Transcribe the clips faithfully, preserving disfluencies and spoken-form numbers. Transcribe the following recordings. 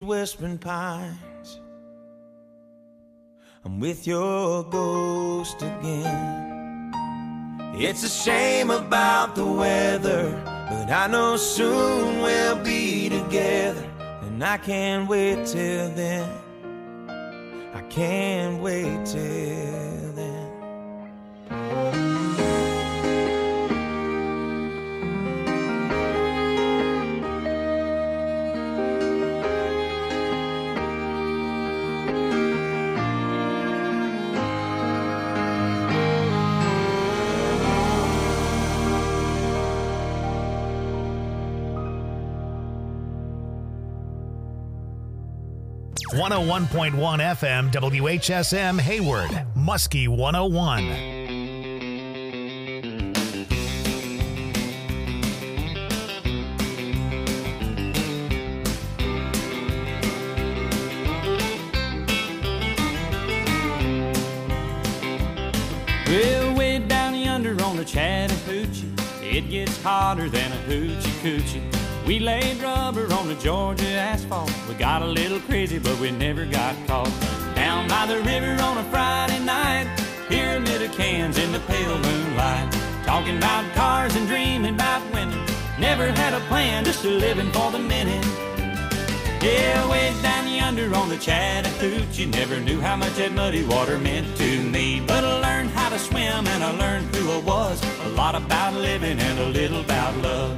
Whispering pines, I'm with your ghost again. It's a shame about the weather, but I know soon we'll be together, and I can't wait till then. I can't wait till then. one oh one point one F M W H S M Hayward, Muskie one oh one. Well, way down yonder on the Chattahoochee, it gets hotter than a hoochie coochie. We laid rubber on the Georgia asphalt. We got a little crazy, but we never got caught. Down by the river on a Friday night, hearing little cans in the pale moonlight, talking about cars and dreaming about women. Never had a plan, just a living for the minute. Yeah, way down yonder on the Chattahoochee, never knew how much that muddy water meant to me. But I learned how to swim and I learned who I was. A lot about living and a little about love.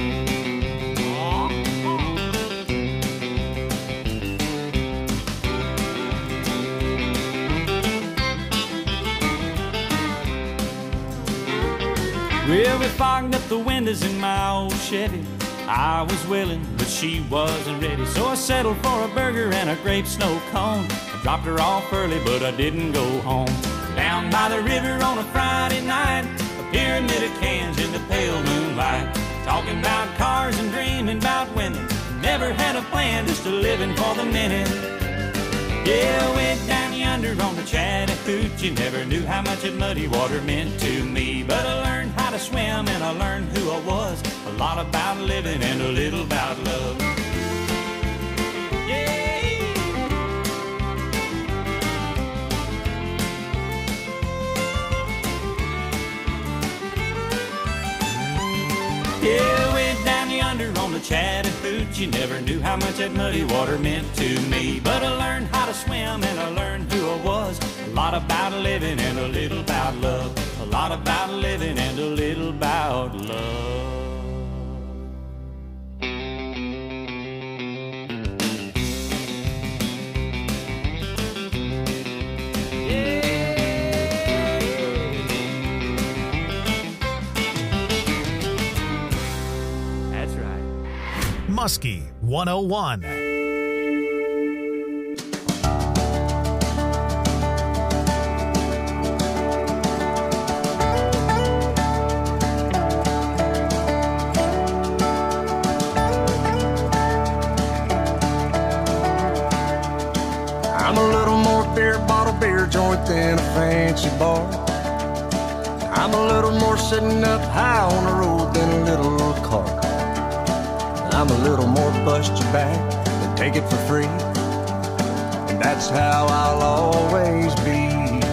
Well, we fogged up the windows in my old Chevy. I was willing, but she wasn't ready. So I settled for a burger and a grape snow cone. I dropped her off early, but I didn't go home. Down by the river on a Friday night, a pyramid of cans in the pale moonlight, talking about cars and dreaming about women. Never had a plan, just a living for the minute. Yeah, way down yonder on the Chattahoochee, never knew how much that muddy water meant to me. But I learned how to swim and I learned who I was. A lot about living and a little about love. Yeah. Yeah, way down yonder on the Chattahoochee, never knew how much that muddy water meant to me. But I learned how to swim and I learned who I was. A lot about living and a little about love. A lot about living and a little about love. Muskie one oh one. I'm a little more beer bottle beer joint than a fancy bar. I'm a little more sitting up high on the road than a little car. I'm a little more bust your back than take it for free. And that's how I'll always be.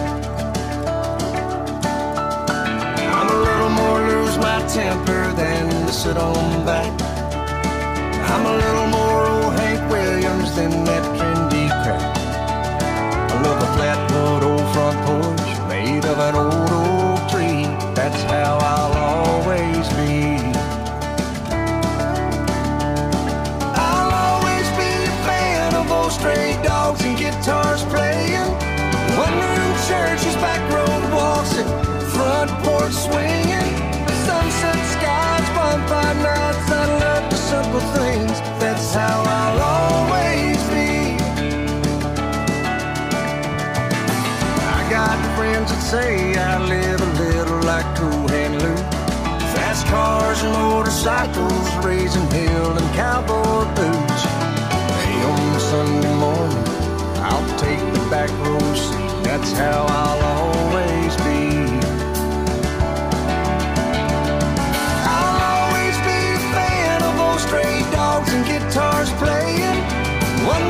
I'm a little more lose my temper than to sit on back. I'm a little more old Hank Williams than that trendy crap. I love a flatwood old front porch made of an old oak tree. That's how I'll always be. I'll always be a fan of old stray dogs and guitars playing, one-room churches, back road walks, and front porch swinging, sunset skies, bonfire nights. I love the simple things. That's how I'll always be. Got friends that say I live a little like Cool Hand Luke. Fast cars and motorcycles, raising hell and cowboy boots. Hey, on a Sunday morning, I'll take the back row seat. That's how I'll always be. I'll always be a fan of old stray dogs and guitars playing, one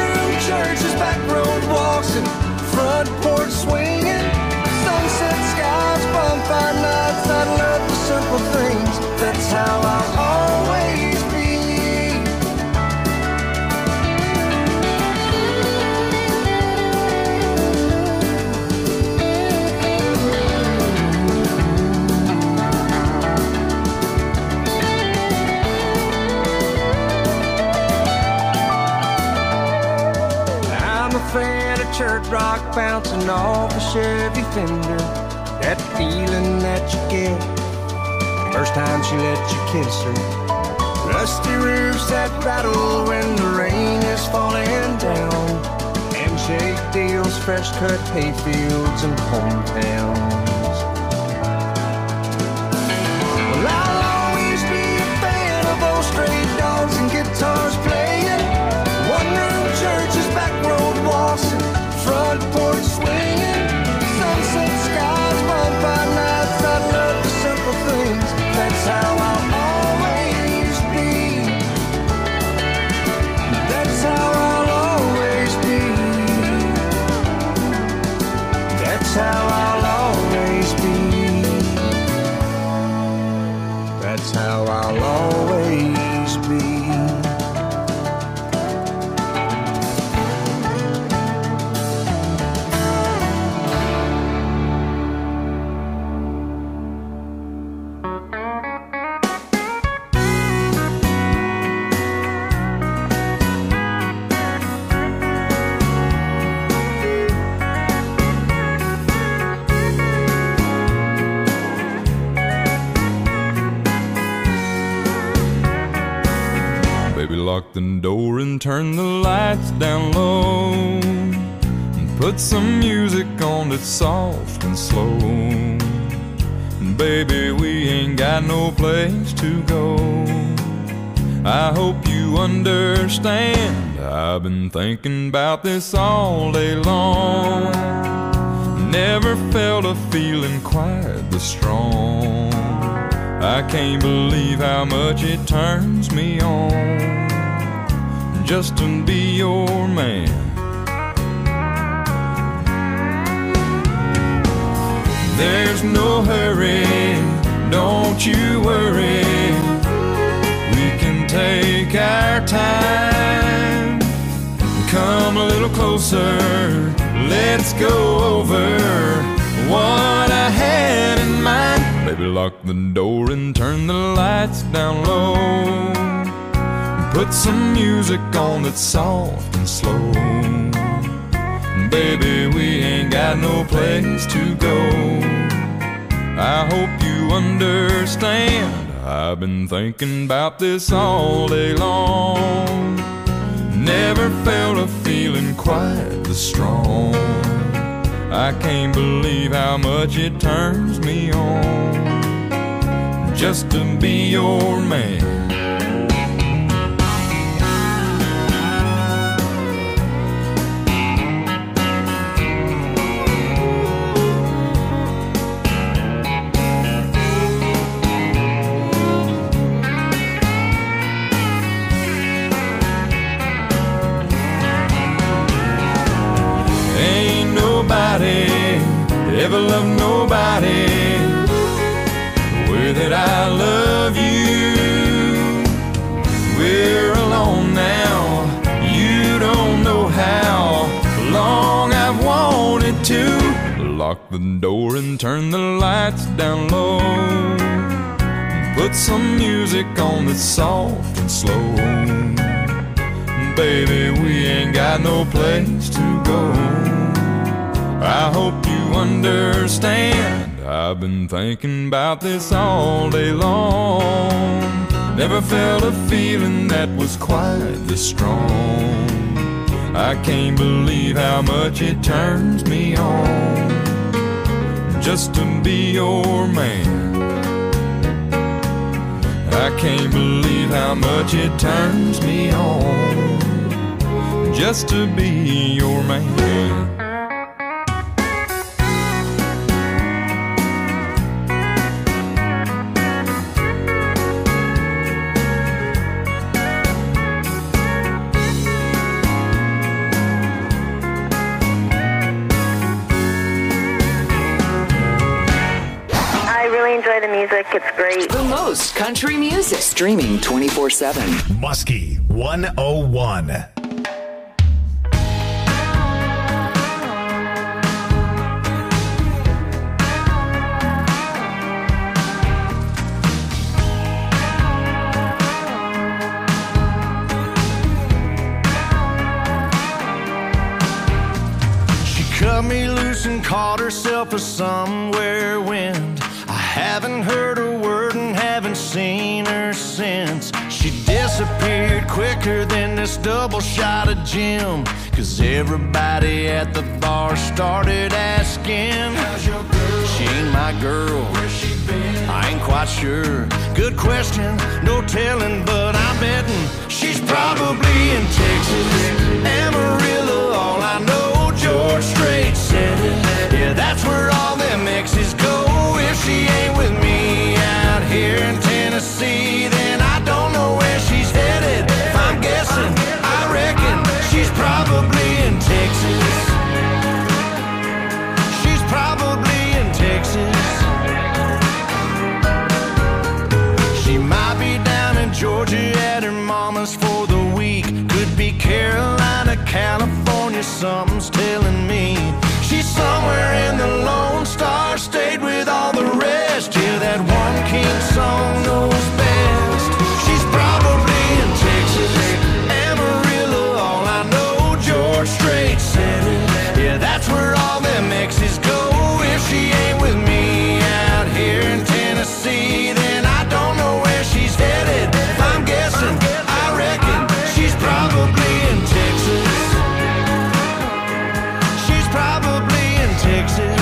fan of church rock bouncing off a Chevy fender. That feeling that you get first time she let you kiss her. Rusty roofs that rattle when the rain is falling down. Handshake deals, fresh cut hayfields and hometowns. Well, I'll always be a fan of old stray dogs and guitars playing. One room churches, back road waltzing, front porch swinging. Sunset skies, bonfire nights, I love the simple things. That's how I'll always be. That's how I'll always be. That's how I'll always be. That's how I'll always be. Lock the door and turn the lights down low, and put some music on that's soft and slow. And baby, we ain't got no place to go. I hope you understand, I've been thinking about this all day long. Never felt a feeling quite this strong. I can't believe how much it turns me on just to be your man. There's no hurry, don't you worry. We can take our time. Come a little closer, let's go over what I had in mind. Baby, lock the door and turn the lights down low. Put some music on that's soft and slow. Baby, we ain't got no place to go. I hope you understand, I've been thinking about this all day long. Never felt a feeling quite this strong. I can't believe how much it turns me on just to be your man. Ever love nobody the way that I love you. We're alone now, you don't know how long I've wanted to. Lock the door and turn the lights down low, and put some music on that's soft and slow. Baby, we ain't got no place to go. I hope you understand, I've been thinking about this all day long. Never felt a feeling that was quite this strong. I can't believe how much it turns me on just to be your man. I can't believe how much it turns me on just to be your man. The music, it's great. The most country music. Streaming twenty-four seven. Muskie one oh one. cut me loose and caught herself a somewhere wind. I haven't heard a word and haven't seen her since. She disappeared quicker than this double shot of gin. Cause everybody at the bar started asking, how's your girl? She ain't my girl. Where's she been? I ain't quite sure. Good question, no telling, but I'm betting she's probably in Texas. Amarillo, all I know, George Strait said it. Yeah, that's where all them exes go. If she ain't with me out here in Tennessee, then I don't know where she's headed. If I'm guessing, I reckon she's probably in Texas. She's probably in Texas. She might be down in Georgia at her mama's for the week. Could be Carolina, California, something's telling me. She's somewhere in the Lone Star State with all the rest. Yeah, that one king song knows best. She's probably in Texas. Amarillo, all I know, George Strait said it. Yeah, that's where all them exes go. If she ain't with me out here in Tennessee, then I don't know where she's headed. If I'm guessing, I reckon she's probably in Texas. She's probably in Texas.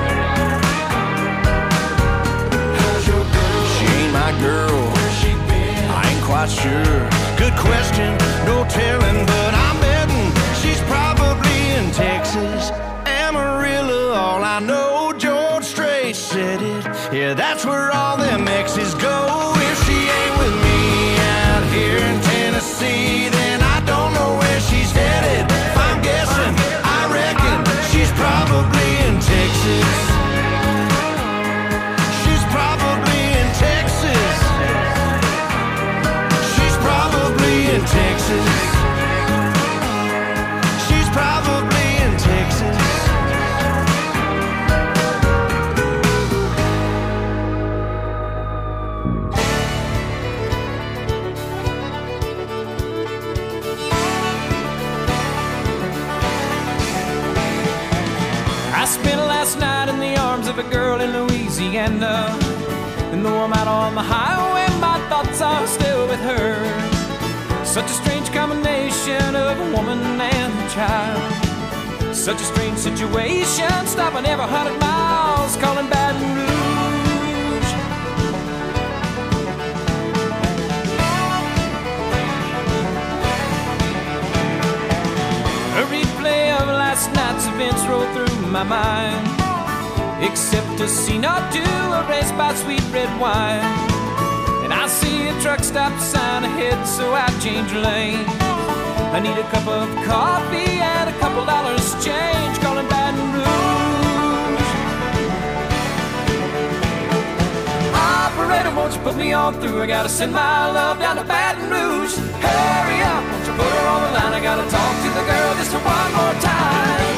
How's your girl? She ain't my girl. Where's she been? I ain't quite sure. Good question, no telling, but I'm betting she's probably in Texas. Amarillo, all I know, George Strait said it. Yeah, that's where all them exes go. If she ain't with me out here in Tennessee, then I don't know where she's headed. If I'm guessing, I reckon she's probably in Texas. She's probably in Texas. She's probably in Texas. She's probably in Texas. I spent last night in the arms of a girl in Louisiana. And though I'm out on the highway, my thoughts are still with her. Such a strange combination of a woman and a child. Such a strange situation, stopping every hundred miles, calling Baton Rouge. A replay of last night's events rolled through my mind, except a scene or two erased by sweet red wine. And I see a truck stop sign ahead, so I change lanes. I need a cup of coffee and a couple dollars change, calling Baton Rouge. Operator, won't you put me on through? I gotta send my love down to Baton Rouge. Hurry up, won't you put her on the line? I gotta talk to the girl just one more time.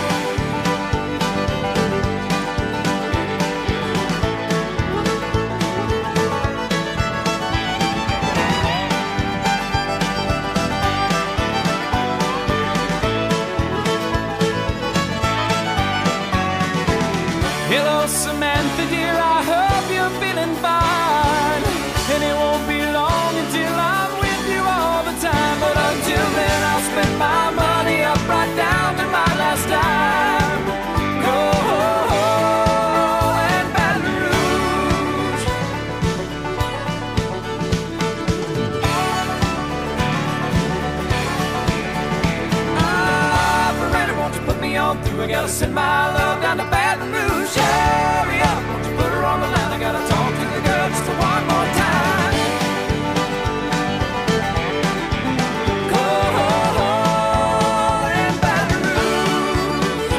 Hello, Samantha, dear, I hope you're feeling fine. And it won't be long until I'm with you all the time. But until then, I'll spend my money up right down to my last dime. Go and Baton Rouge. Operator, won't you put me on through? I gotta send my love down to Baton Rouge. Hurry up, won't you put her on the line? I gotta talk to the girl just one more time. Go and Baton Rouge,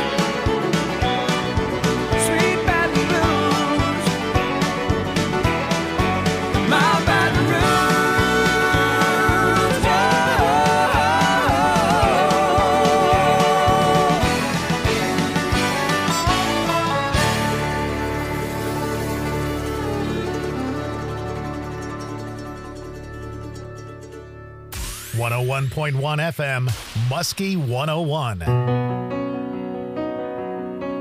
sweet Baton Rouge, my Baton Rouge, oh. one oh one point one F M, Muskie one oh one.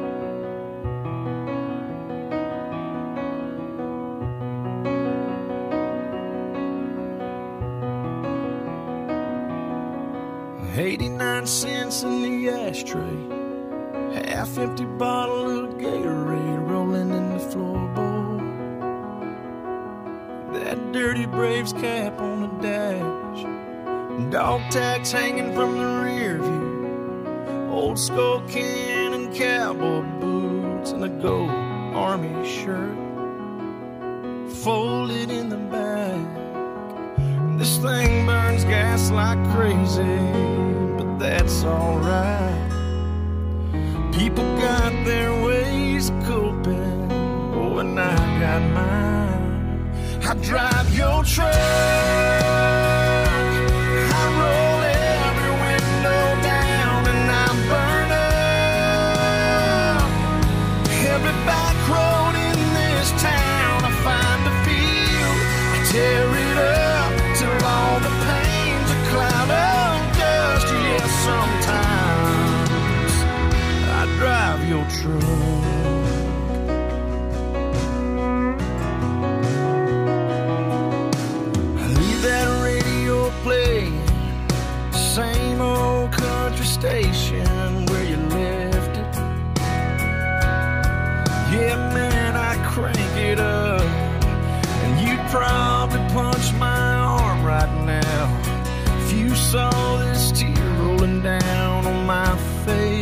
cigarettes in the ashtray, half-empty bottle of Gatorade rolling in the floorboard. That dirty Braves cap on the dash, dog tags hanging from the rear view, old skull can and cowboy boots, and a gold army shirt folded in the back. This thing burns gas like crazy, but that's alright. People got their ways of coping, oh, and I got mine. I drive your truck, I roll every window down, and I burn up every back road in this town. I find a field, I tear it up till all the pain's a cloud of dust. Yes, sometimes I drive your truck. I leave that radio playing, same old country station where you left it. Yeah, man, I crank it up, and you'd probably punch my arm right now if you saw this tear rolling down on my face.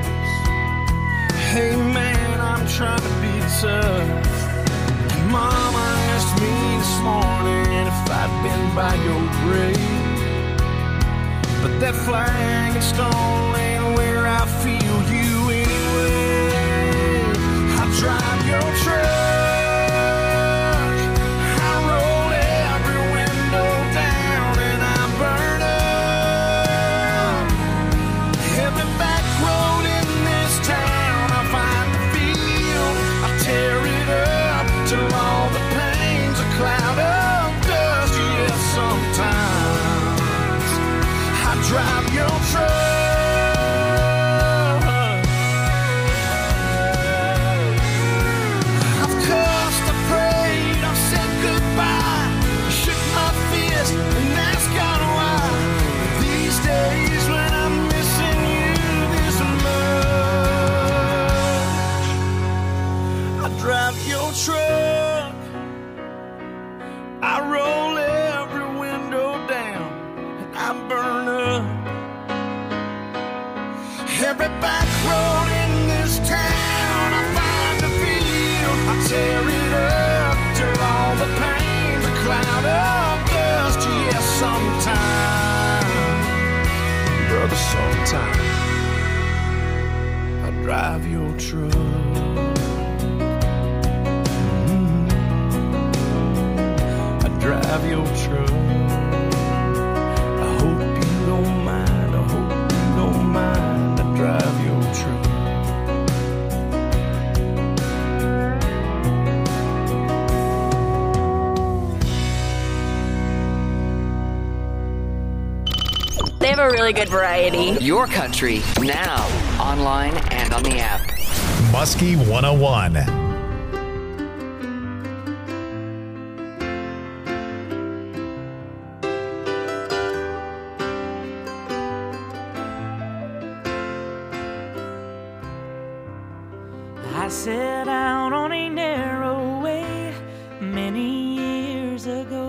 Hey man, I'm trying to be tough. Mama asked me this morning if I'd been by your grave, but that flag and stone ain't where I feel you anyway. I drive your truck, drive your truck. I've cussed, I prayed, I've said goodbye, shook my fist and asked God why. These days when I'm missing you this much, I drive your truck, I roll every window down, and I burn up every back road in this town. I find a field, I tear it up till all the pain's a cloud of dust. Yes, sometime, brother, sometime I drive your truck. Mm-hmm. I drive your truck. I hope you don't mind, I hope you don't mind, I drive your truck. They have a really good variety. Your country, now, online and on the app. Muskie one oh one. I set out on a narrow way many years ago,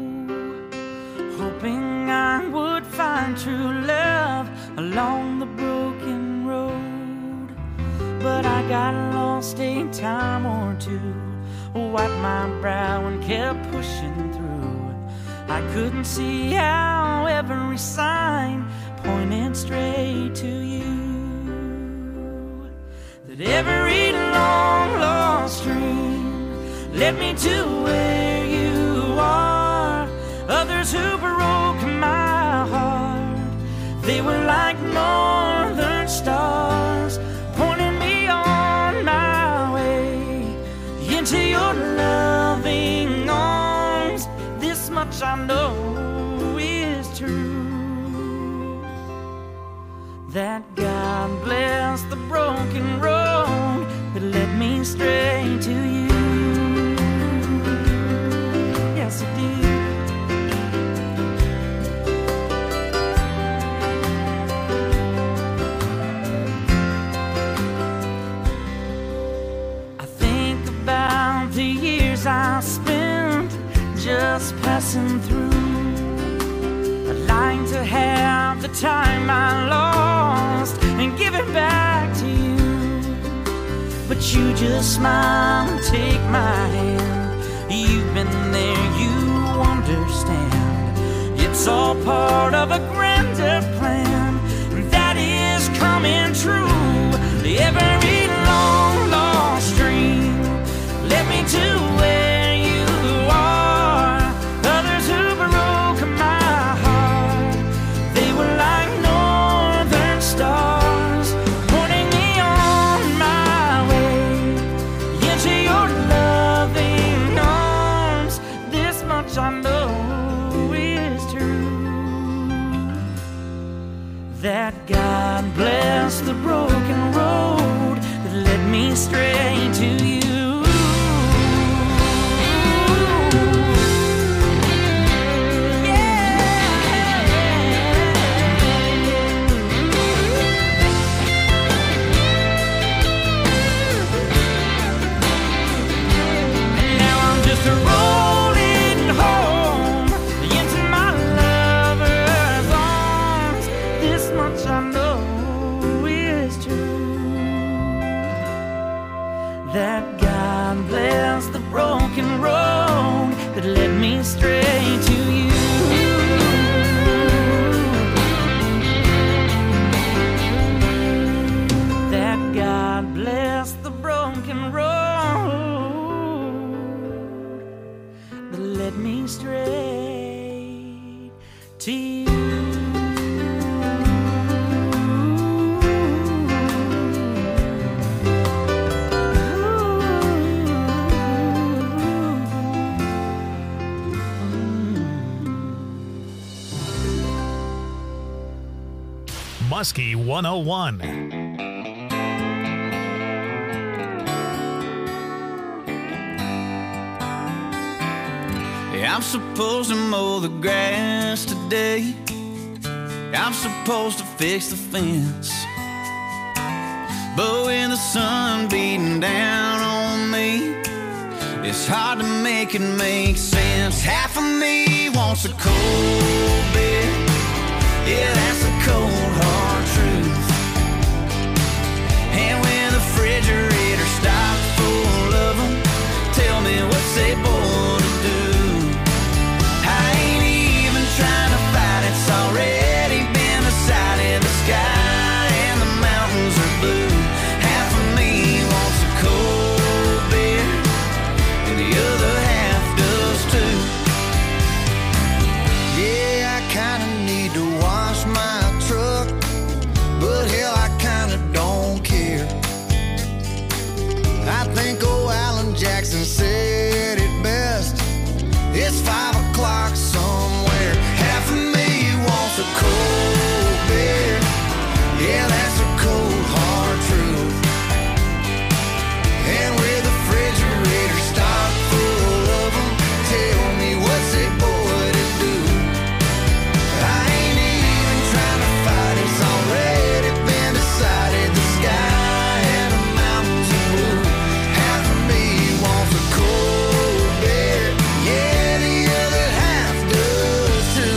hoping I would find true love along the broken road. But I got lost a time or two, wiped my brow and kept pushing through. I couldn't see how every sign pointed straight to you. That every long lost dream led me to where you are. Others who broke my heart, they were like northern stars, pointing me on my way into your loving arms. This much I know is true, that God bless the broken road that led me straight to you. Yes, it did. passing through. I'd like to have the time I lost and give it back to you, but you just smile and take my hand. You've been there, you understand. It's all part of a grander plan that is coming true. Every long lost dream led me to where you are. Others who broke my heart, they were like northern stars, pointing me on my way into your loving arms. This much I know is true, that God bless the broken road that led me straight to you. That God bless the broken road that led me straight to you. That God bless the broken road that led me straight to you. Muskie one oh one. I'm supposed to mow the grass today. I'm supposed to fix the fence. But when the sun beating down on me, it's hard to make it make sense. Half of me wants a cold beer. Yeah, that's a cold, hard truth. And when the refrigerator stops full of them, tell me what's they born to do. I ain't even trying to fight, it's already been decided. The sky and the mountains are blue. Half of me wants a cold beer, and the other half does too. Yeah, I kinda need to wash my truck, but hell, I kinda don't care. I think old Alan Jackson said it best. It's five o'clock somewhere. Half of me wants a cold beer. Yeah, that's a cold, hard truth. And with the refrigerator stocked full of them, tell me what's a boy to do. I ain't even trying to fight, it's already been decided. The sky and the mountains are blue. Half of me wants a cold beer. Yeah, the other half does too.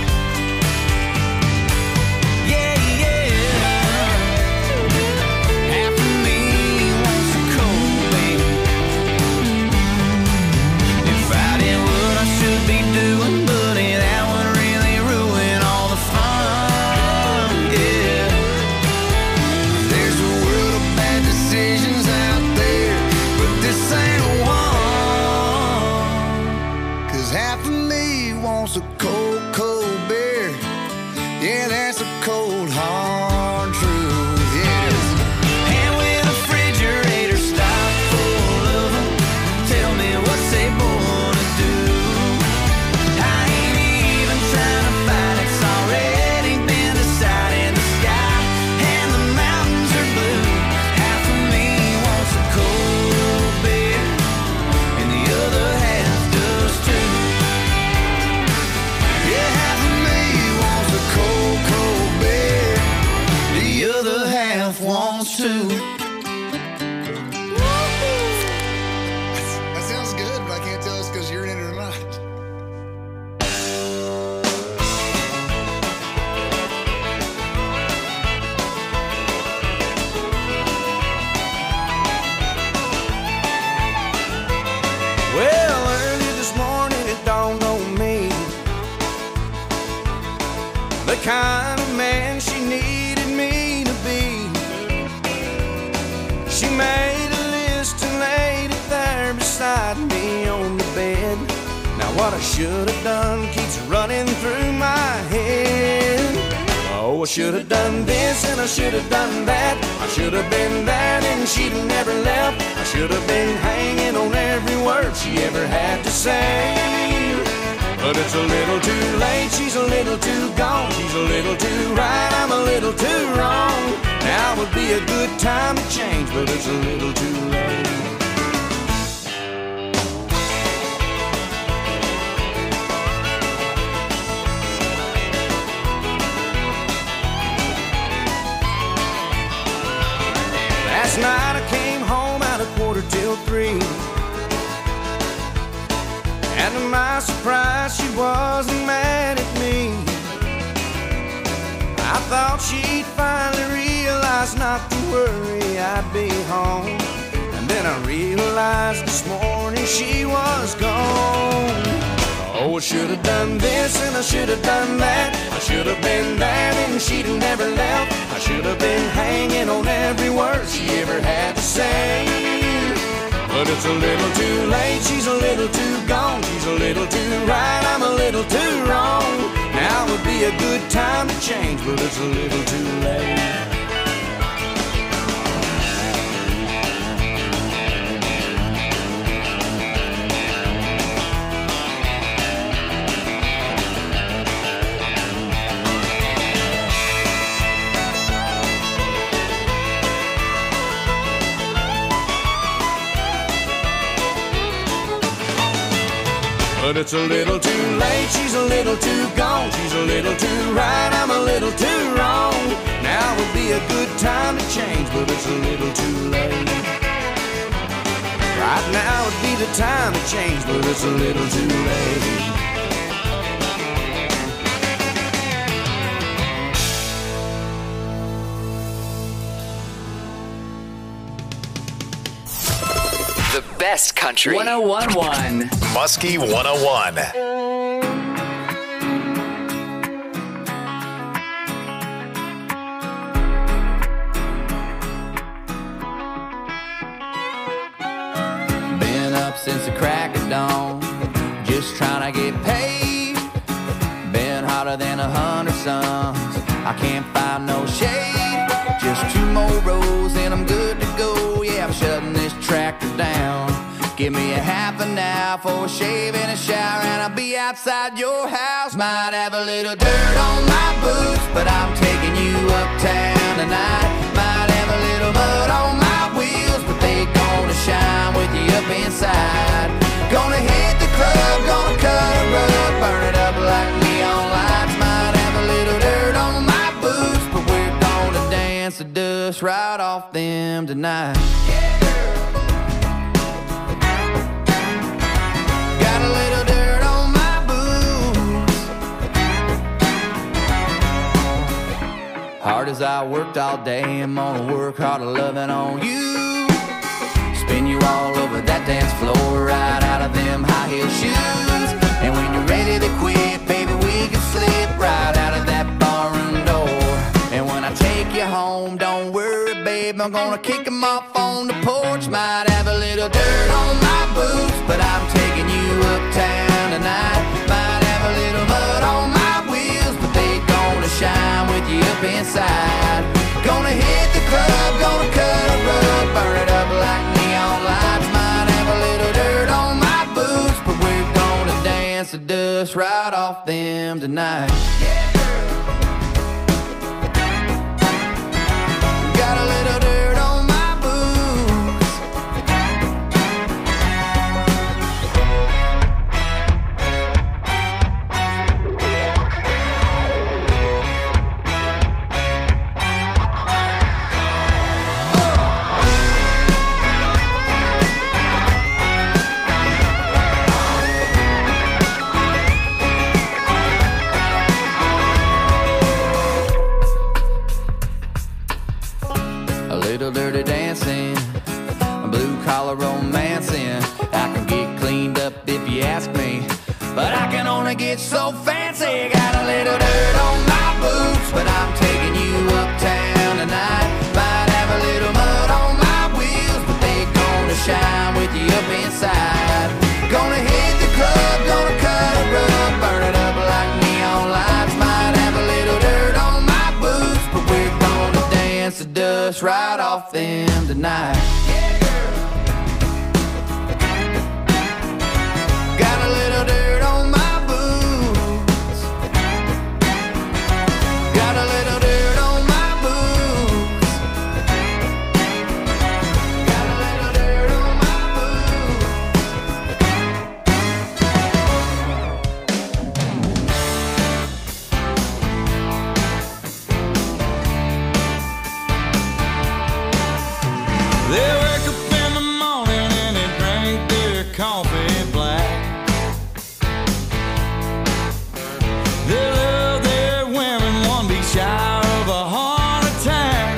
Yeah, yeah. Half of me wants a cold beer. If I did what I should be doing, buddy, that would really ruin all the fun. Yeah. There's a world of bad decisions out there, but this ain't one. Cause half of me wants a cold, cold beer. Yeah, that's a cold, hard truth. Yes. And when the refrigerator stopped full of them, tell me what's they born to do. I ain't even trying to fight, it's already been decided. The sky and the mountains are blue. Half of me wants a cold beer, and the other half does too. Yeah, half of me wants a cold, cold beer. The other half wants to. That sounds good, but I can't tell it's because you're in it or not. kind of man she needed me to be. She made a list and laid it there beside me on the bed. Now what I should have done keeps running through my head. Oh, I should have done this and I should have done that. I should have been there and she'd have never left. I should have been hanging on every word she ever had to say. But it's a little too late, she's a little too gone. She's a little too right, I'm a little too wrong. Now would be a good time to change, but it's a little too late. Last night I came home at a quarter till three, and to my surprise she wasn't mad at me. I thought she'd finally realize not to worry, I'd be home. And then I realized this morning she was gone. Oh, I should have done this and I should have done that. I should have been there and she'd have never left. I should have been hanging on every word she ever had to say. But it's a little too late, she's a little too gone. She's a little too right, I'm a little too wrong. Now would be a good time to change, but it's a little too late. But it's a little too late, she's a little too gone. She's a little too right, I'm a little too wrong. Now would be a good time to change, but it's a little too late. Right now would be the time to change, but it's a little too late. The best country. one oh one point one. Muskie one oh one. Been up since the crack of dawn, just trying to get paid. Been hotter than a hundred suns, I can't find no shade. Just two more rows and I'm good to go. Yeah, I'm shutting this tractor down. Give me a half an hour for a shave and a shower, and I'll be outside your house. Might have a little dirt on my boots, but I'm taking you uptown tonight. Might have a little mud on my wheels, but they gonna shine with you up inside. Gonna hit the club, gonna cut a rug, burn it up like neon lights. Might have a little dirt on my boots, but we're gonna dance the dust right off them tonight. Yeah. Hard as I worked all day, I'm gonna work harder loving on you. Spin you all over that dance floor, right out of them high heel shoes. And when you're ready to quit, baby, we can slip right out of that barroom door. And when I take you home, don't worry, babe, I'm gonna kick them off on the porch. Might have a little dirt on my boots, but I'm taking you uptown tonight. Might have a little mud on my wheels, but they gonna shine with you up inside. Gonna hit the club, gonna cut a rug, burn it up like neon lights. Might have a little dirt on my boots, but we're gonna dance the dust right off them tonight. Yeah. Got a little dirt on my boots. Dirty dancing, blue collar romancing. I can get cleaned up if you ask me. but I can only get so fancy. Got a little dirt on my boots, but I'm taking you uptown tonight. Might have a little mud on my wheels, but they gonna shine with you up inside. Gonna hit the club, gonna cut a rug, burn it up like neon lights. Might have a little dirt on my boots, but we're gonna dance the dust right off them tonight. Yeah, girl. Got a little dirt on my boots. Got a little dirt on my boots. Got a little dirt on my boots. They wake up in the morning and they drink their coffee black. They love their women, one be shy of a heart attack.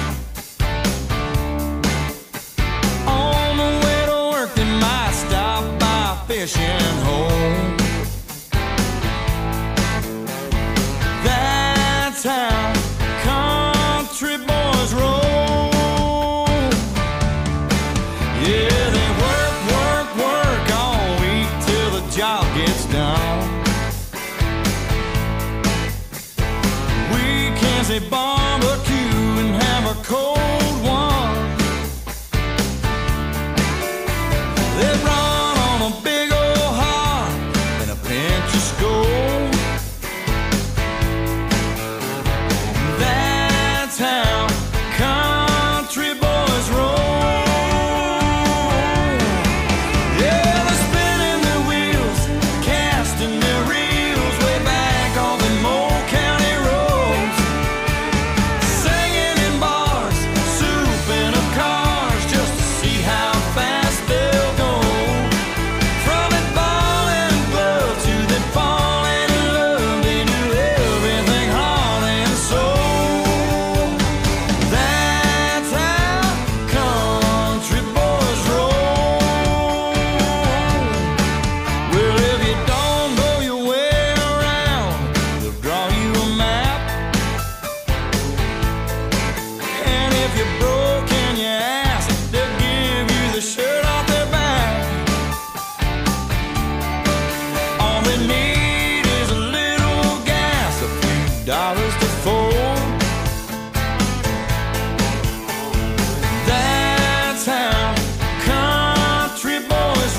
On the way to work they might stop by a fishing hole. That's how country boys roll. Yeah, they work, work, work all week till the job gets done. Weekends they barbecue and have a cold one. They run on a big old heart and a pinch of Skoal. That's how country boys roll. Yeah, they're spinning their wheels, casting their reels way back on the old county roads. Singing in bars, souping up cars just to see how fast they'll go. From that ball and glove to that falling in love, they do everything heart and soul. That's how country boys roll. Well, if you don't go your way around, they'll draw you a map. And if you're broke and you ask, they'll give you the shirt off their back. All they need is a little gas, a few dollars to fold. That's how country boys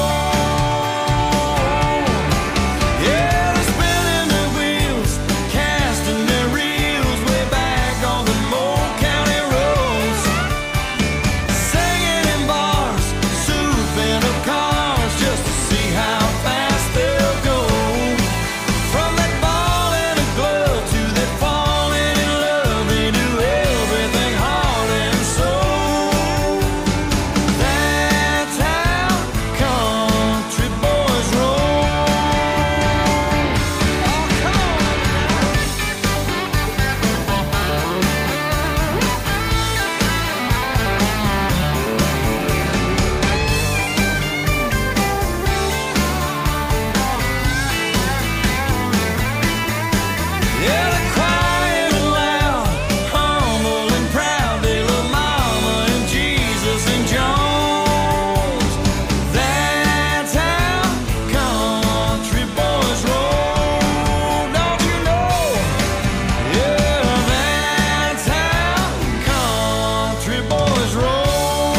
roll. Yeah, they're spinning their wheels, casting their reels way back on the old county roads. Singing in bars, souping up cars just to see how fast they'll go. From that ball and a glove to that falling in love, they do everything heart and soul. That's how country boys roll. Oh, come on. Yeah, they're quiet and loud, humble and proud. They love Mama and Jesus and Jones. That's how country boys roll. Don't you know? Yeah, that's how country boys roll.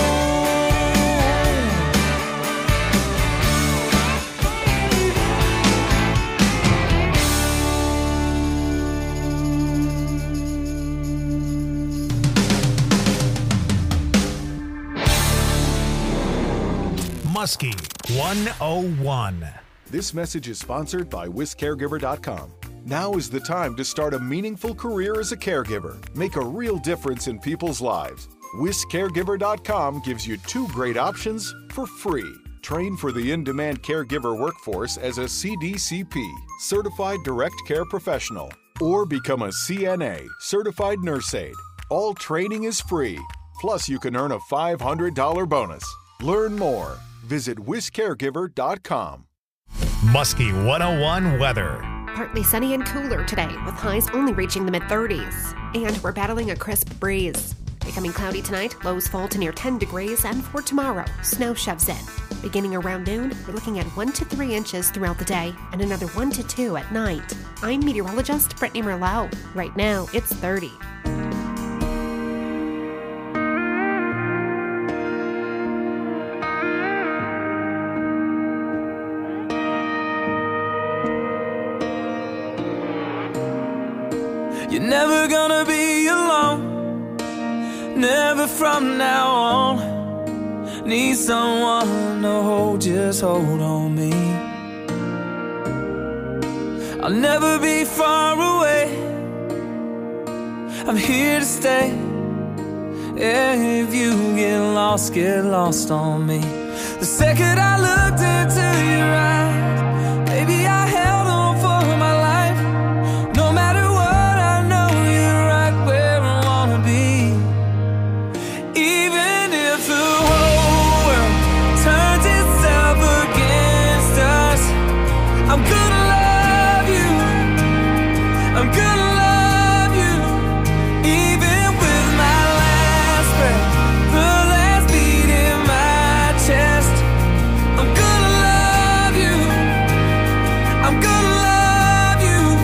Muskie one oh one. This message is sponsored by Whisk Caregiver dot com. Now is the time to start a meaningful career as a caregiver. Make a real difference in people's lives. Whisk Caregiver dot com gives you two great options for free. Train for the in-demand caregiver workforce as a C D C P, Certified Direct Care Professional, or become a C N A, Certified Nurse Aide. All training is free. Plus, you can earn a five hundred dollars bonus. Learn more. Visit Whisk Caregiver dot com. Muskie one oh one weather. Partly sunny and cooler today, with highs only reaching the mid-thirties. And we're battling a crisp breeze. Becoming cloudy tonight, lows fall to near ten degrees, and for tomorrow, snow shoves in. Beginning around noon, we're looking at one to three inches throughout the day, and another one to two at night. I'm meteorologist Brittany Merlot. Right now, it's thirty. You're never gonna be alone, never from now on. Need someone to hold, just hold on me. I'll never be far away, I'm here to stay. Yeah, if you get lost, get lost on me. The second I looked into your eyes, baby, I held on for my life. No matter what, I know you're right where I wanna be. Even if the whole world turns itself against us, I'm gonna love you, I'm gonna love you. Even with my last breath, the last beat in my chest, I'm gonna love you, I'm gonna love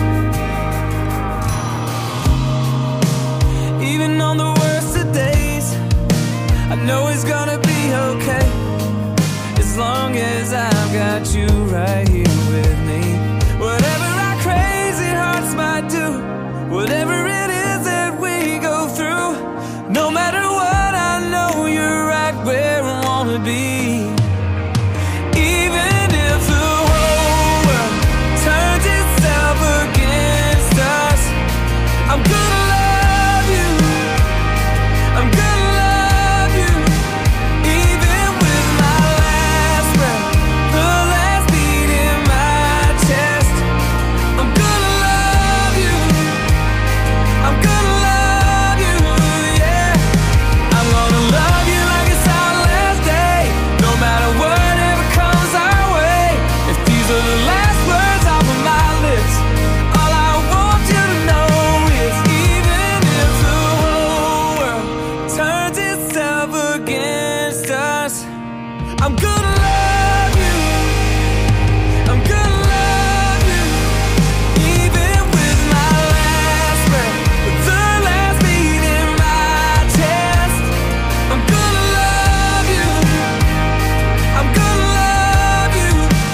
you. Even on the worst of days, I know it's gonna be okay, as long as I've got you right here with me. Whatever our crazy hearts might do, whatever it is that we go through, no matter what, I know you're right where I wanna be. Even if the whole world turns itself against us, I'm gonna love you, I'm gonna love you. Even with my last breath, the last beat in my chest, I'm gonna love you, I'm gonna love you, yeah. I'm gonna love you like it's our last day, no matter whatever comes our way. If these are the last words off of my lips, all I want you to know is, even if the whole world turns itself against us, I'm gonna love you, I'm gonna love you. Even with my last breath, with the last beat in my chest, I'm gonna love you, I'm gonna love you.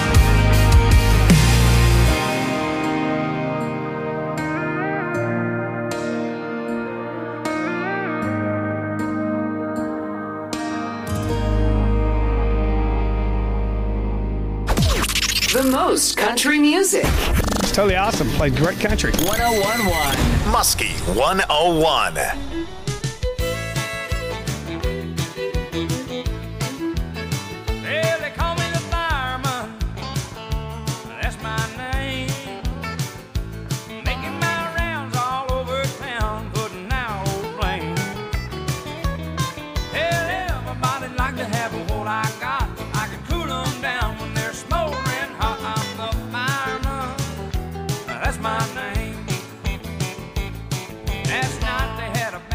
The most country music. It's totally awesome. Played great country. one oh one point one. Muskie one oh one. Well, they call me the fireman, that's my name. Making my rounds all over town, putting out old flames. Hell, everybody like to have what I got. I can cool them down when they're smoldering hot. I'm the fireman, that's my name. Last night they had a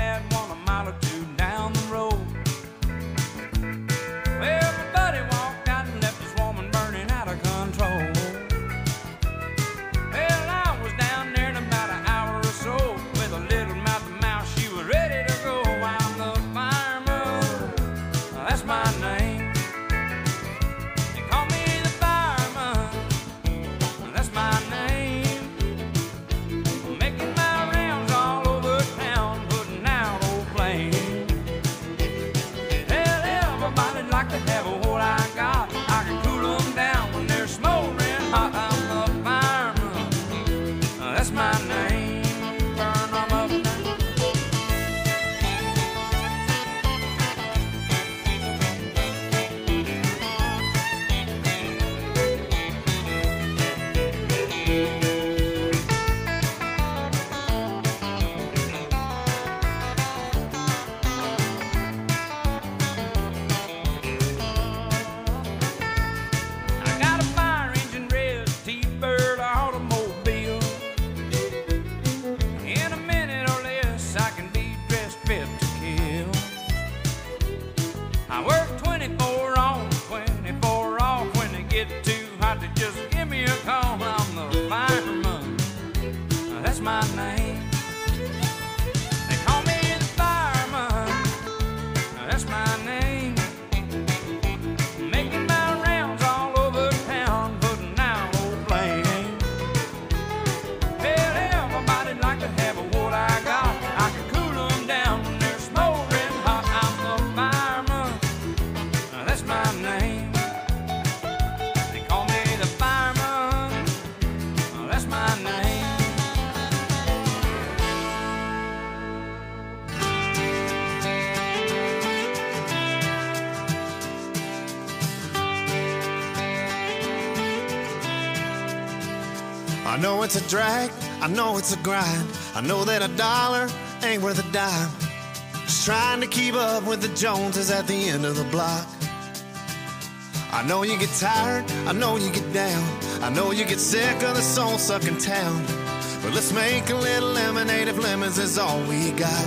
I know it's a drag, I know it's a grind. I know that a dollar ain't worth a dime. Just trying to keep up with the Joneses at the end of the block. I know you get tired, I know you get down. I know you get sick of the soul-sucking town. But let's make a little lemonade if lemons is all we got.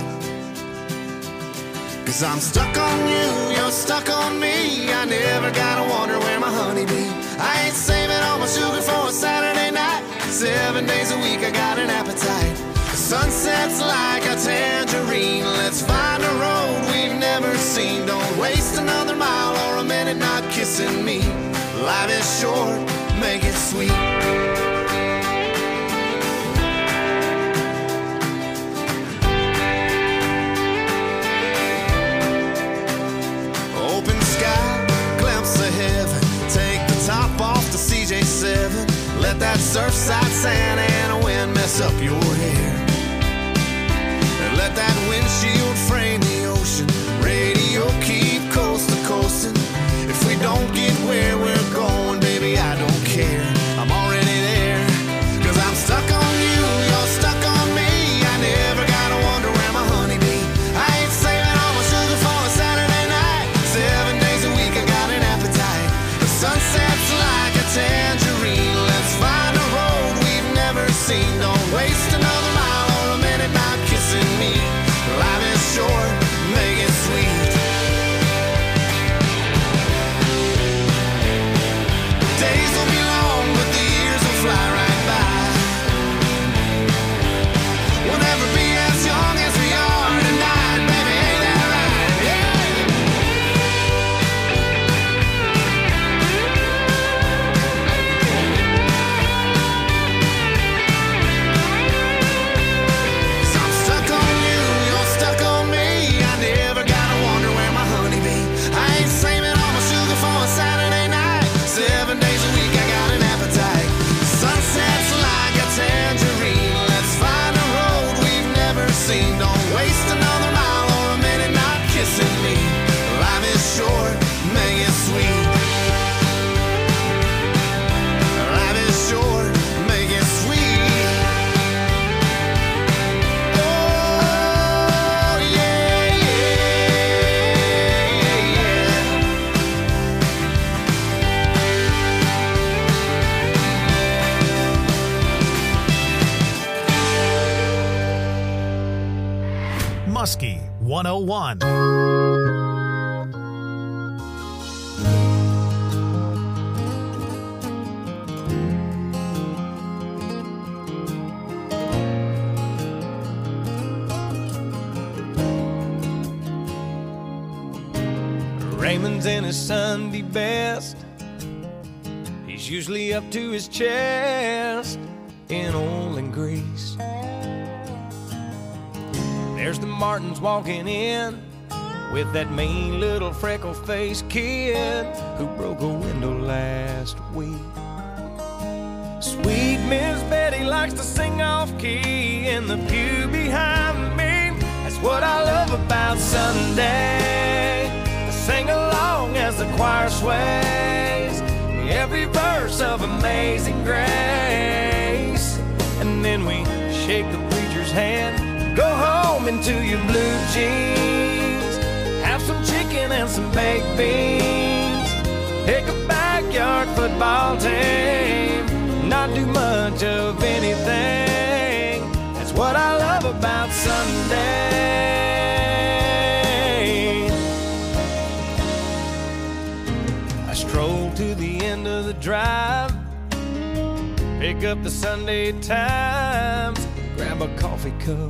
Cause I'm stuck on you, you're stuck on me. I never gotta wonder where my honey be. I ain't saving all my sugar for a Saturday night. Seven days a week I got an appetite. The sunset's like a tangerine. Let's find a road we've never seen. Don't waste another mile or a minute not kissing me. Life is short, make it sweet. Open sky, glimpse of heaven. Take the top off the C J seven. Let that surfside Santa Ana wind mess up your hair. And let that windshield frame the ocean. Radio keep coast to coasting. If we don't get where we're going, baby, I don't care. I'm already there. Cause I'm stuck on you, you're stuck on me. I never gotta wonder where my honey be. I ain't saving all my sugar for a Saturday night. Seven days a week I got an appetite. The sunset's like a tangerine. Let's find a road we've never seen. Don't waste another mile or a minute not kissing me. Life is short, make it sweet. Days will be long, but the years will fly right by. We'll never be as young as we are tonight, baby, ain't that right? Yeah. Cause I'm stuck on you, you're stuck on me. I never gotta wonder where my honey be. I ain't saving all my sugar for a Saturday night. Seven days a week I got an appetite. Sunset's like a tangerine. Let's find a road we've never seen. Don't waste another mile or a minute not kissing me. Life is short, make it sweet. Life is short, make it sweet. Oh, yeah, yeah, yeah. Muskie one oh one. Raymond's in his Sunday best. He's usually up to his chest in oil and grease. There's the Martins walking in with that mean little freckle-faced kid who broke a window last week. Sweet Miss Betty likes to sing off-key in the pew behind me. That's what I love about Sunday. I sing along as the choir sways every verse of Amazing Grace. And then we shake the preacher's hand, go home into your blue jeans, have some chicken and some baked beans, pick a backyard football team, not do much of anything. That's what I love about Sunday. I stroll to the end of the drive, pick up the Sunday Times, grab a coffee cup.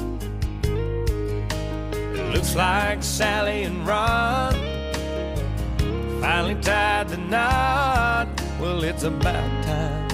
Looks like Sally and Ron finally tied the knot. Well, it's about time.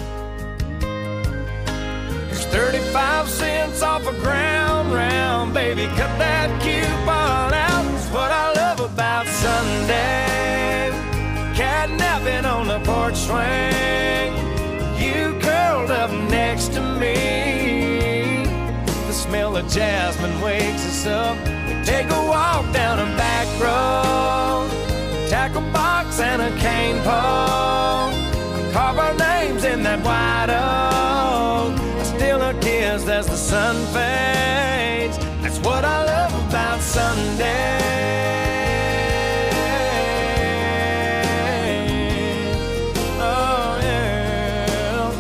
There's thirty-five cents off a ground round. Baby, cut that coupon out. That's what I love about Sunday. Catnapping on the porch swing, you curled up next to me. The smell of jasmine wakes us up. Take a walk down a back road, tackle box and a cane pole, carve our names in that white oak. as the sun fades. That's what I love about Sunday. Oh, yeah.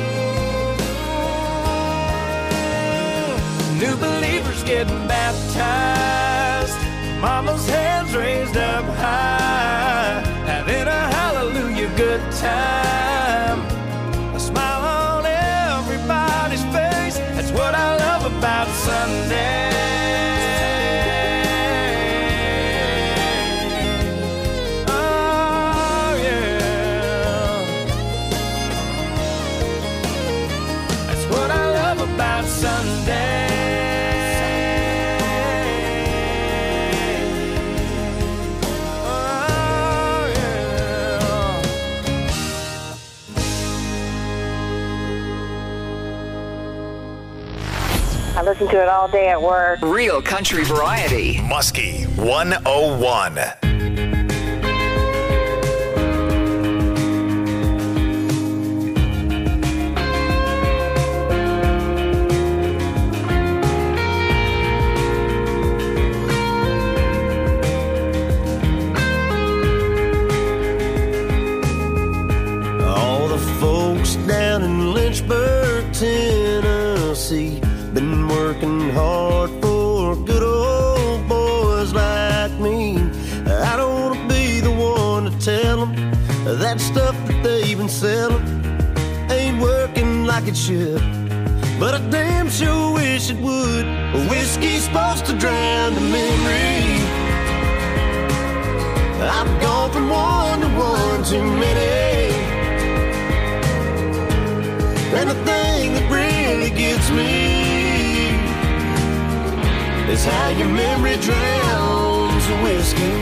New believers getting baptized, mama's hands raised up high, having a hallelujah good time. A smile on everybody's face. That's what I love about Sunday. Oh, yeah. That's what I love about Sunday. I listen to it all day at work. Real country variety. Muskie one oh one. All the folks down in Lynchburg, Tennessee, been working hard for good old boys like me. I don't want to be the one to tell them that stuff that they've been selling ain't working like it should, but I damn sure wish it would. Whiskey's supposed to drown the memory. I've gone from one to one too many, and the thing that really gets me is how your memory drowns the whiskey.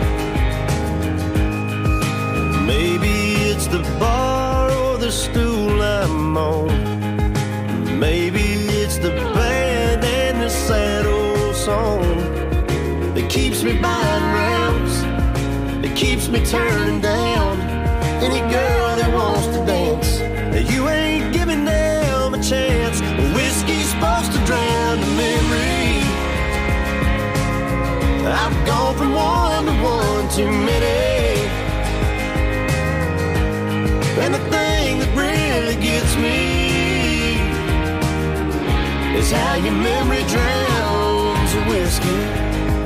Maybe it's the bar or the stool I'm on. Maybe it's the band and the sad old song that keeps me buying rounds, that keeps me turning down any girl that wants to dance. You ain't giving them a chance. Whiskey's supposed to drown the memory. I've gone from one to one too many, and the thing that really gets me is how your memory drowns the whiskey.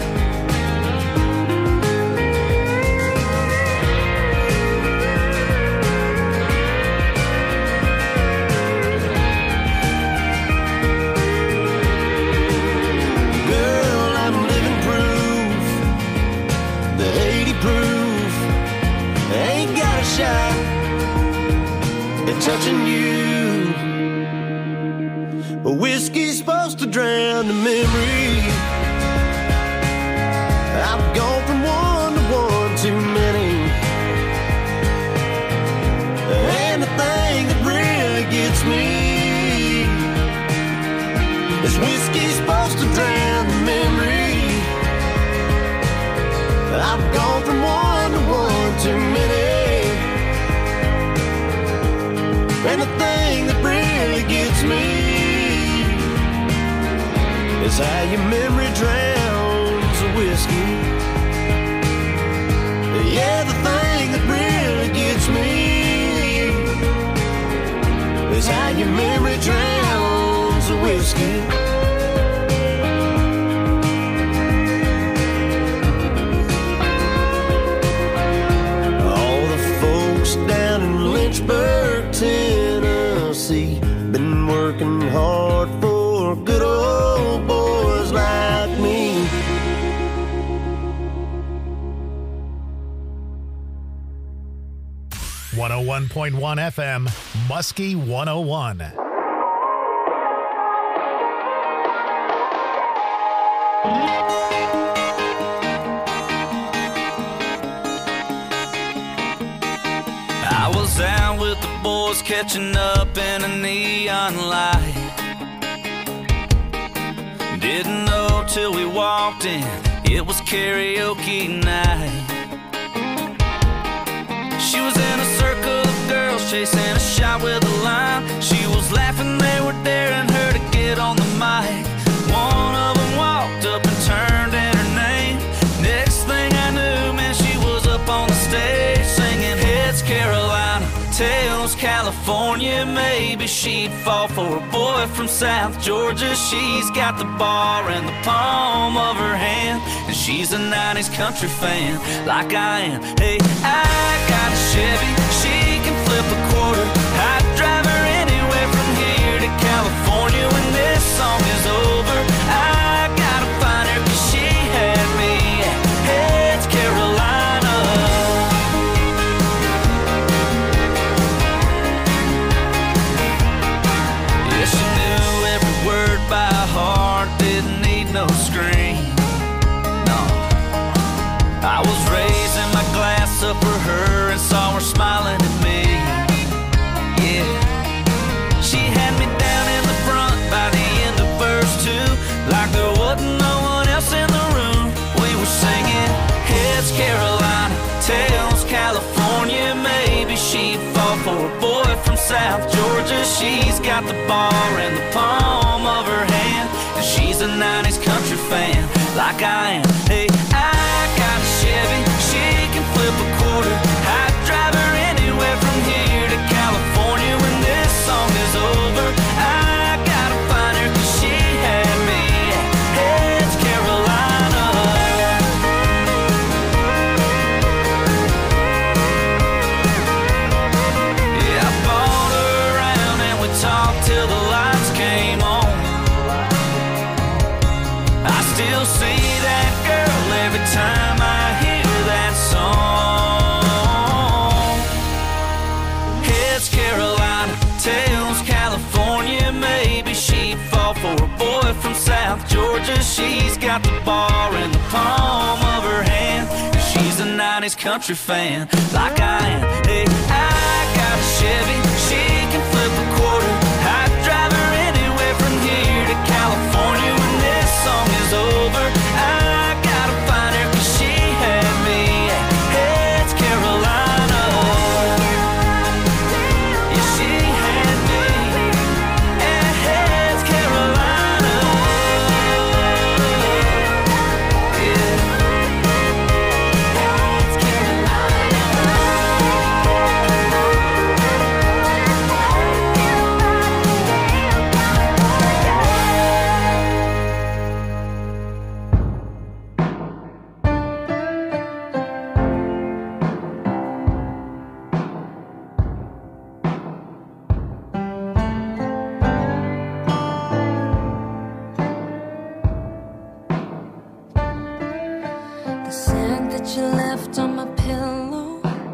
Shot at touching you. Whiskey's supposed to drown the memory. I've gone from one to one too many, and the thing that really gets me is whiskey's supposed to drown the memory. I've gone from one to one too many, and the thing that really gets me is how your memory drowns the whiskey. Yeah, the thing that really gets me is how your memory drowns the whiskey. Down in Lynchburg, Tennessee, been working hard for good old boys like me. one oh one point one F M, Muskie one oh one. I was out with the boys catching up in a neon light. Didn't know till we walked in, it was karaoke night. She was in a circle of girls chasing a shot with a line. She was laughing, they were daring her to get on California, maybe she'd fall for a boy from South Georgia. She's got the bar in the palm of her hand, and she's a nineties country fan like I am. Hey, I got a Chevy, she can flip a quarter. I'd drive her anywhere from here to California. When this song is over, I gotta find her, 'cause she had me at Heads, Carolina. Yeah, she knew every word by heart, didn't need no screen. No, I was raising my glass up for her and saw her smiling at me. Yeah, she had me down in the front by the end of verse two, like there wasn't no one else in the room. We were singing Heads, Carolina, Tails, California. Maybe she'd fall for a boy from South Georgia. She's got the bar in the palm of her hand, and she's a nineties country fan like I am. Hey, I got a Chevy, she can flip a quarter. I'd drive her anywhere from here to California. When this song is over, I gotta find her, 'cause she had me at Heads, Carolina. Yeah, I bought her around and we talked till the lights came on. I still see that girl every time I hear that song. Heads, Carolina, Tails, California. Maybe she'd fall for a boy from South Georgia. She's got the bar in the palm of her hand, and she's a nineties country fan like I am. Hey, I got a Chevy, she can flip a quarter. I'd drive her anywhere from here to California. When this song is over, I gotta find her, 'cause she had me at Heads, Carolina. Yeah, she had me at Heads, Carolina. Yeah. Heads, Carolina. The scent that you left on my pillow,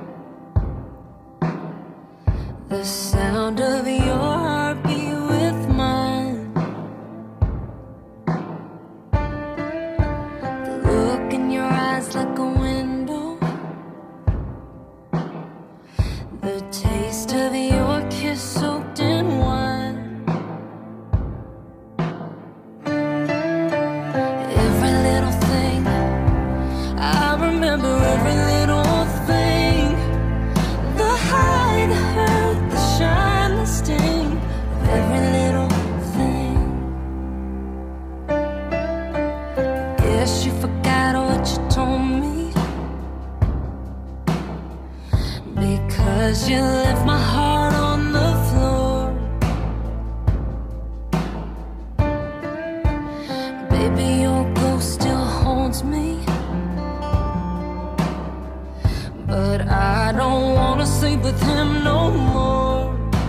the sound of your heartbeat with mine, the look in your eyes like a window, the taste of your kiss soaked in wine. Every little thing, I remember every little thing. The high, the hurt, the shine, the sting of every little thing. Guess you forgot what you told me, because you left my heart on the floor. Baby, your ghost still haunts me, but I don't wanna sleep with him no more.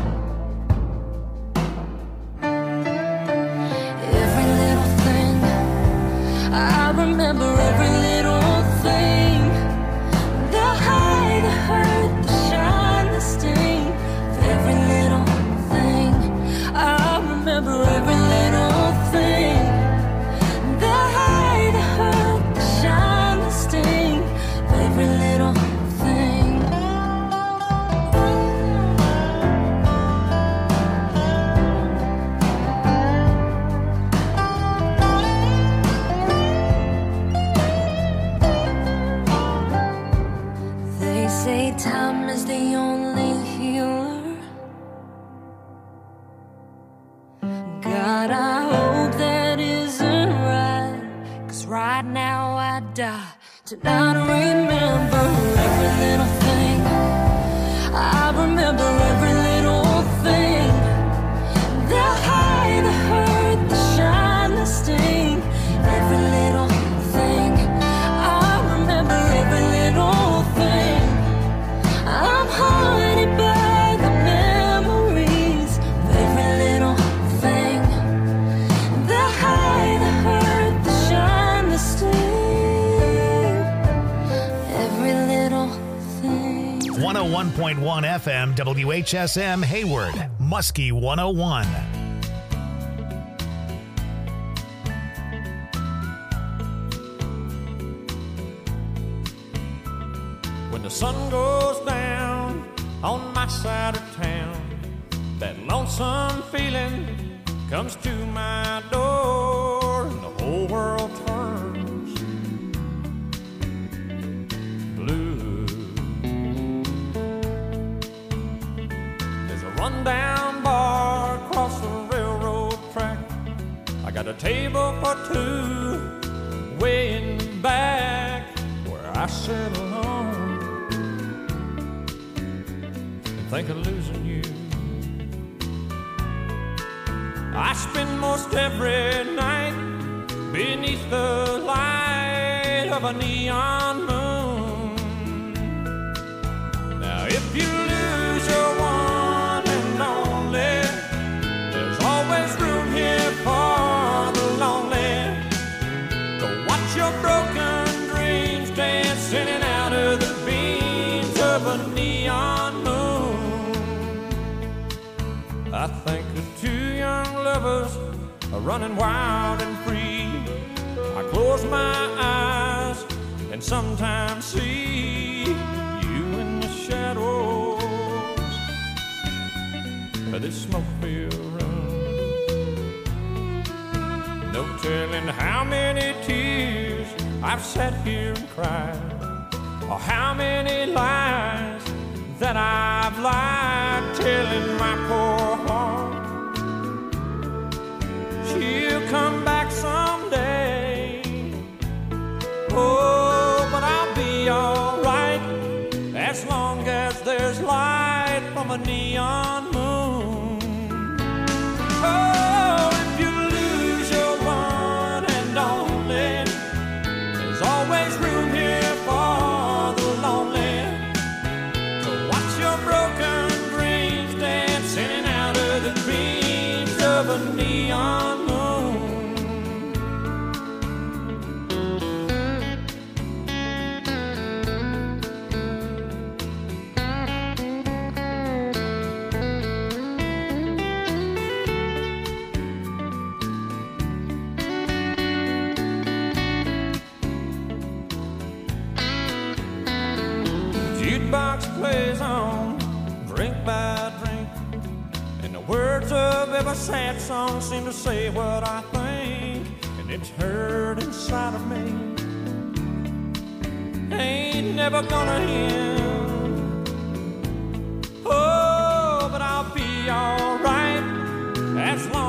Every little thing, I remember every little thing. The high, the hurt, the shine, the sting of every little thing. I remember every little thing. The high, the hurt, the shine, the sting of every little thing. They say time is the only healer. God, I hope that isn't right, 'cause right now I die to not remember every little thing. I remember every little oh one point one F M, W H S M, Hayward, Muskie one oh one. When the sun goes down on my side of town, that lonesome feeling comes to my door, and the whole world turns blue. There's a rundown bar across the railroad track. I got a table for two way in the back where I sit alone and think of losing you. I spend most every night beneath the light of a neon moon. Now if you lose your one and only, there's always room here for the lonely. To watch your broken dreams dance in and out of the beams of a neon moon. I think of two young lovers are running wild and free. I close my eyes and sometimes see you in the shadows of this smoke-filled room. No telling how many tears I've sat here and cried, or how many lies that I've lied, telling my poor heart she'll come back someday. Oh, but I'll be alright as long as there's light from a neon moon. Oh, if you lose your one and only, there's always room here for the lonely. To watch your broken dreams dance in and out of the beams of a neon moon. Jukebox plays on, drink by drink, and the words of every sad song seem to say what I think, and it's hurt inside of me. Ain't never gonna end.